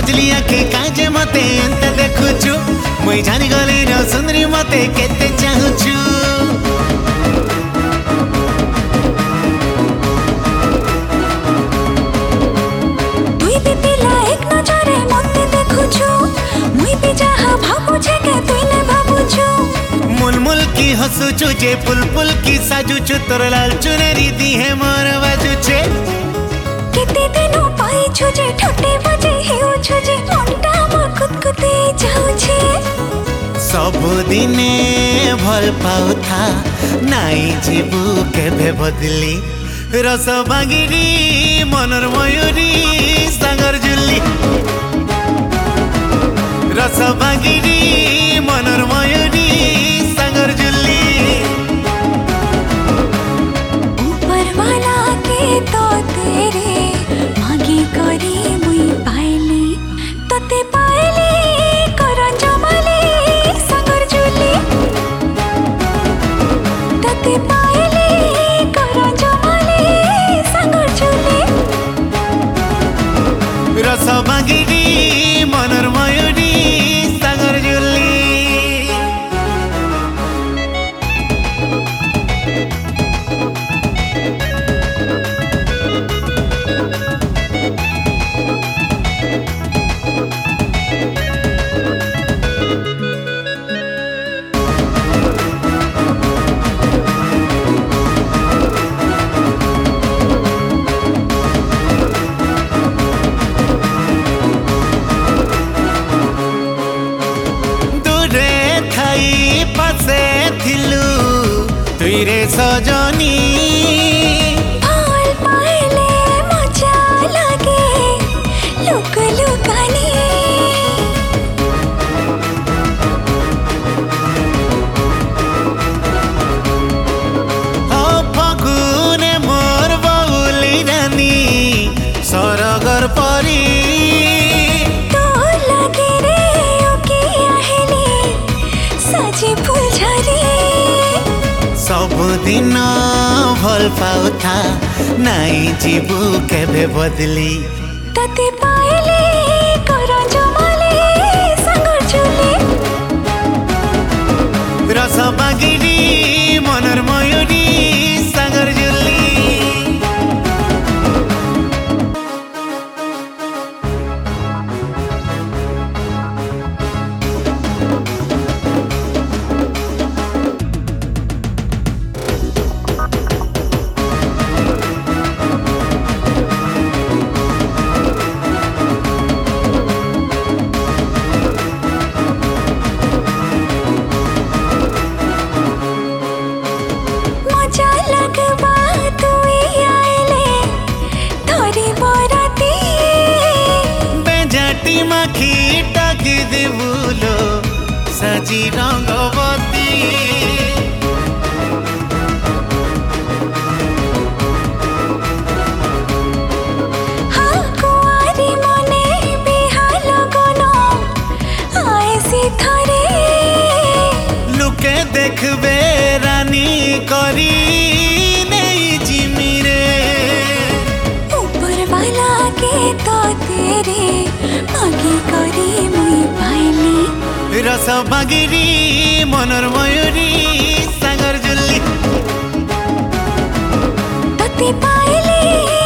बुझली आखे काजे मते अंत देखुछु मुई जानी गली न सुंदरी मते केते चाहुछु तुई भी पिला एक नजरे मते देखुछु मुई भी जहा भाबुछे के तुई ने भाबुछु मुलमुल की हसुछु जे पुलपुल की साजुछु तोर लाल चुनरी दी है मोर बाजुछे केते दिनो पाइछु जे ठटे बजे हेउछु जे अंटा मोर कुतकुते जाउछे सब दिने भल पाउ था नाई जीबू केबे बदली रस बागिरी मनर मयूरी सागर जुली रस बागिरी मनर मयूरी सागर जुली ऊपर वाला के तो तेरे मागी करी मुई पाइली तते पाइली करन जमाली सागर जुली तते पाइली करन जमाली सागर जुली रस बागिरी मनर मयूरी सागर जुली तुईरे सजनी फल पाइले मजा लागे लुक लुकानी फगुने मोर बउली रानी सरगर परी तो लगे रे ओके आहले साजी फुलझरी सब दिन भल पाउ था नाई जीबू केबे बदली तते पाइले करन जमाली सागर जुली रस बागिरी मनर मयूरी सागर जुली माखी टाक देबुलो साजी रंगवती हाँ कुआरी मने बिहाल गनो आएसी थरे लुके देखबे रानी करी नहीं जिमिरे ऊपर वाला के तो तेरे मागी करी मुई पाइली रस बागिरी मनर मयूरी सागर जुली तते पाइली